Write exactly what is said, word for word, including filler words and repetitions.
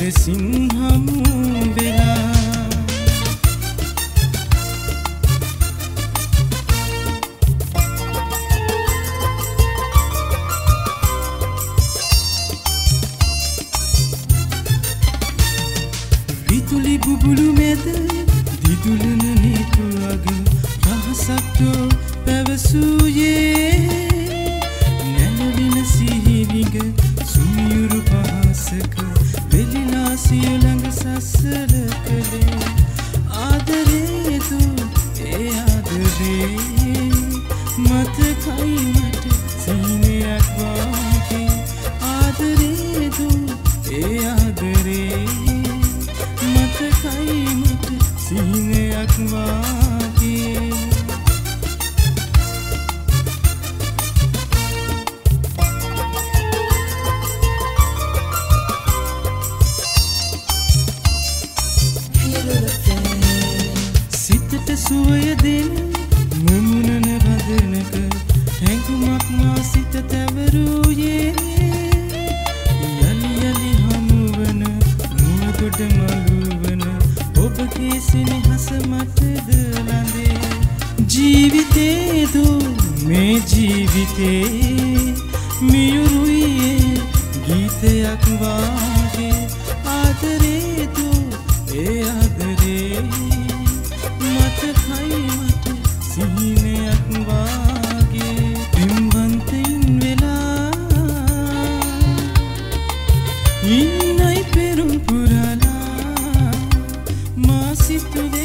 ලෙසින් හමු වෙලා විදුලි බුබුලු මැද දිදුලන නිතුවග රහසක්තෝ පැවසූයේ නැලවින සිහිනිග සුමියුරු පහසක වෙලිලා සිය ළඟ සසර කළේ ආදරේ දෝ ඒ ආදරේ මතකයි මට සීනයක් වාගේ ආදරේ දෝ ඒ ආදරේ මතකයි මට සීනයක් වාගේ සිතට සුවය දෙන මුමුණන වදනක හැඟුමක් මා සිත තැවරූයේ යලි යලි හමුවන නුවගොඩ මළුවන ඔබගේ සෙනෙහස මටද ලඳේ ජීවිතේ දෝ මේ ජීවිතේ මියුරුයේ ගීතයක් වාගේ ආදරේ දෝ ඒ ආදරේ මතකයි මට සිහිනයක් වාගේ පින්වන්තයින් වෙලා ඉන්නයි පෙරුම් පුරලා මා සිතුව